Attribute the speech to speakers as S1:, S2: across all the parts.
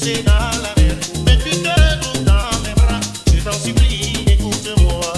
S1: pousser dans la mer, mais tu te retrouves dans mes bras. Je t'en supplie, écoute-moi.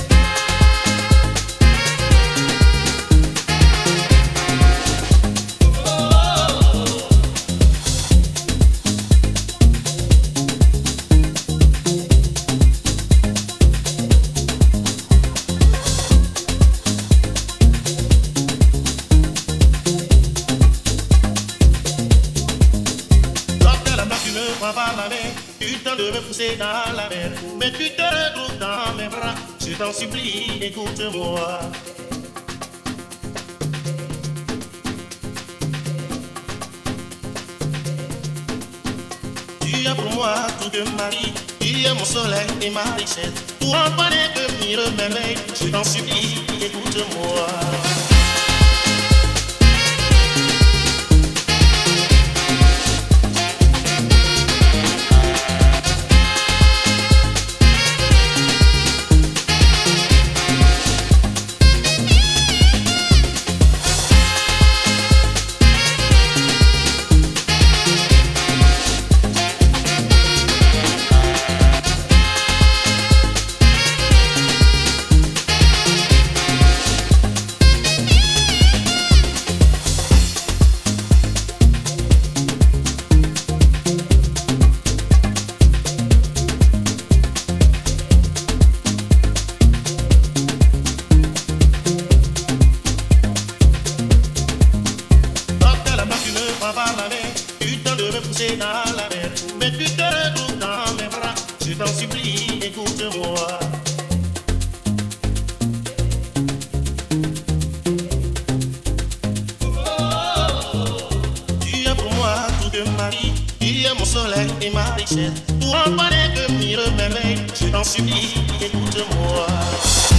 S1: Par la mer, tu tentes de me pousser dans la mer, mais tu te retrouves dans mes bras. Je t'en supplie, écoute-moi. Tu as pour moi toute ma vie, tu es mon soleil et ma richesse. Pour en parler que mire merveille, je t'en supplie, écoute-moi. Par la mer, tu tentes de me pousser dans la mer, mais tu te retrouves dans mes bras. Je t'en supplie, écoute-moi. Tu es pour moi toute ma vie, tu es mon soleil et ma richesse. Pour en parler que mire merveille, je t'en supplie, écoute-moi.